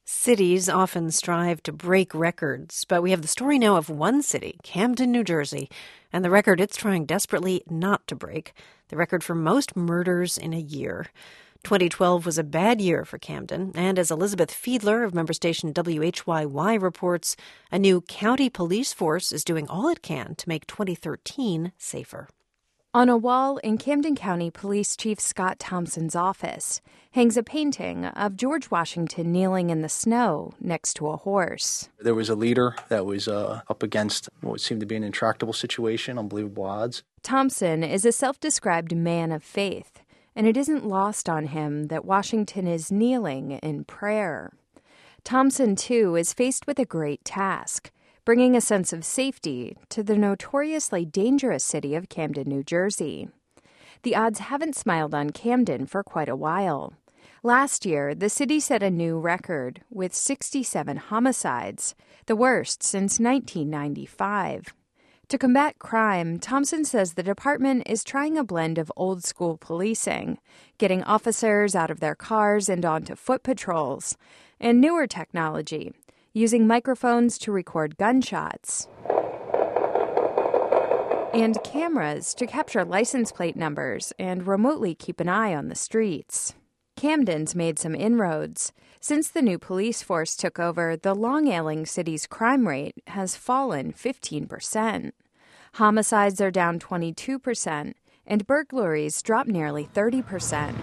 Cities often strive to break records, but we have the story now of one city, Camden, New Jersey, and the record it's trying desperately not to break, the record for most murders in a year. 2012 was a bad year for Camden, and as Elizabeth Fiedler of member station WHYY reports, a new county police force is doing all it can to make 2013 safer. On a wall in Camden County Police Chief Scott Thompson's office hangs a painting of George Washington kneeling in the snow next to a horse. There was a leader that was up against what seemed to be an intractable situation, unbelievable odds. Thompson is a self-described man of faith, and it isn't lost on him that Washington is kneeling in prayer. Thompson, too, is faced with a great task, bringing a sense of safety to the notoriously dangerous city of Camden, New Jersey. The odds haven't smiled on Camden for quite a while. Last year, the city set a new record with 67 homicides, the worst since 1995. To combat crime, Thompson says the department is trying a blend of old-school policing, getting officers out of their cars and onto foot patrols, and newer technology, using microphones to record gunshots, and cameras to capture license plate numbers and remotely keep an eye on the streets. Camden's made some inroads. Since the new police force took over, the Long Island city's crime rate has fallen 15%. Homicides are down 22%, and burglaries dropped nearly 30%.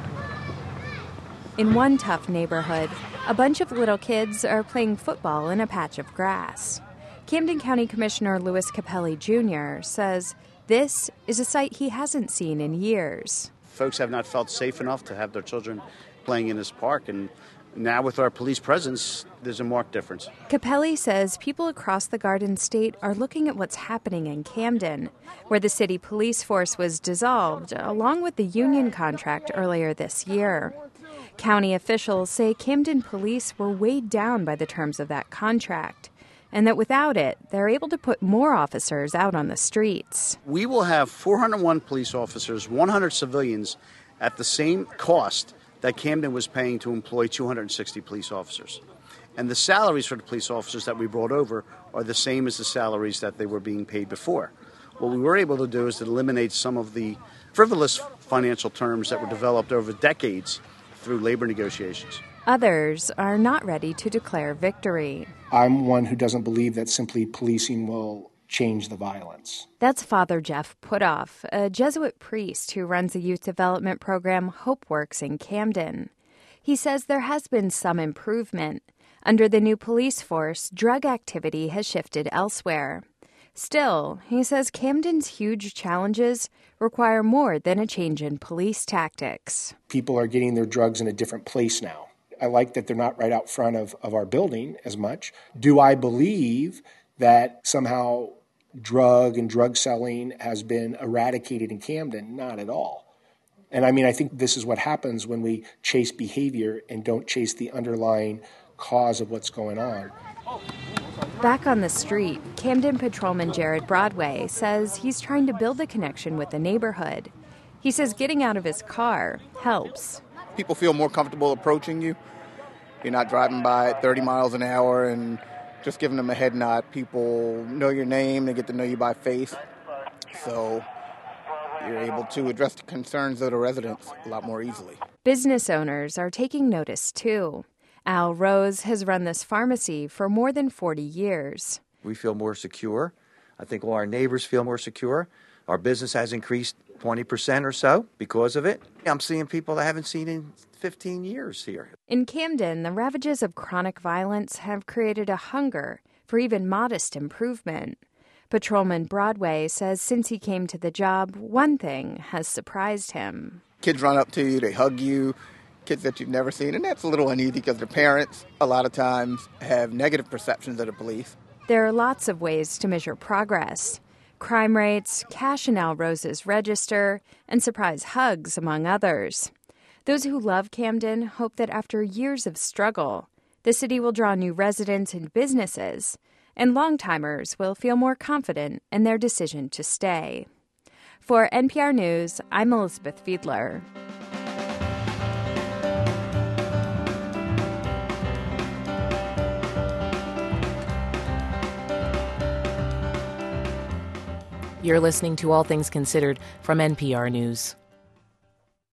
In one tough neighborhood, a bunch of little kids are playing football in a patch of grass. Camden County Commissioner Louis Capelli Jr. says this is a sight he hasn't seen in years. Folks have not felt safe enough to have their children playing in this park, and now with our police presence, there's a marked difference. Capelli says people across the Garden State are looking at what's happening in Camden, where the city police force was dissolved, along with the union contract earlier this year. County officials say Camden police were weighed down by the terms of that contract, and that without it, they're able to put more officers out on the streets. We will have 401 police officers, 100 civilians, at the same cost that Camden was paying to employ 260 police officers. And the salaries for the police officers that we brought over are the same as the salaries that they were being paid before. What we were able to do is to eliminate some of the frivolous financial terms that were developed over decades through labor negotiations. Others are not ready to declare victory. I'm one who doesn't believe that simply policing will change the violence. That's Father Jeff Putoff, a Jesuit priest who runs a youth development program, HopeWorks, in Camden. He says there has been some improvement. Under the new police force, drug activity has shifted elsewhere. Still, he says Camden's huge challenges require more than a change in police tactics. People are getting their drugs in a different place now. I like that they're not right out front of our building as much. Do I believe that somehow drug selling has been eradicated in Camden? Not at all. And I think this is what happens when we chase behavior and don't chase the underlying cause of what's going on. Back on the street, Camden patrolman Jared Broadway says he's trying to build a connection with the neighborhood. He says getting out of his car helps. People feel more comfortable approaching you. You're not driving by at 30 miles an hour and just giving them a head nod. People know your name, they get to know you by face. So you're able to address the concerns of the residents a lot more easily. Business owners are taking notice, too. Al Rose has run this pharmacy for more than 40 years. We feel more secure. I think all our neighbors feel more secure. Our business has increased 20% or so because of it. I'm seeing people I haven't seen in 15 years here. In Camden, the ravages of chronic violence have created a hunger for even modest improvement. Patrolman Broadway says since he came to the job, one thing has surprised him. Kids run up to you, they hug you, kids that you've never seen, and that's a little uneasy because their parents a lot of times have negative perceptions of the police. There are lots of ways to measure progress. Crime rates, cash in Al Rose's register, and surprise hugs, among others. Those who love Camden hope that after years of struggle, the city will draw new residents and businesses, and long-timers will feel more confident in their decision to stay. For NPR News, I'm Elizabeth Fiedler. You're listening to All Things Considered from NPR News.